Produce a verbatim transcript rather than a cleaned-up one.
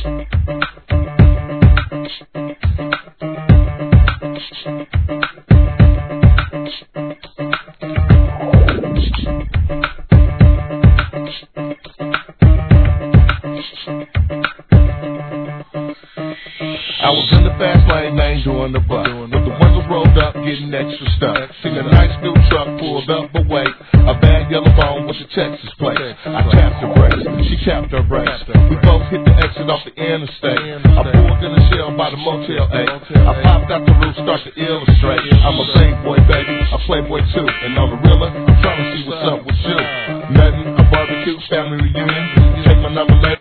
I was in the fast lane, ain't doing the buck. With the windows rolled up, getting extra stuff. Seen a nice new truck pulled up, but wait, a bad yellow bone with the Texas plate. I tapped her brakes, she tapped her brakes. We both hit the exit off the interstate. I pulled in a shell by the Motel eight. I popped out the roof, start to illustrate. I'm a playboy, baby, a playboy too. And on the realer, I'm trying to see what's up with you. Nothing, a barbecue, family reunion. Take my number later.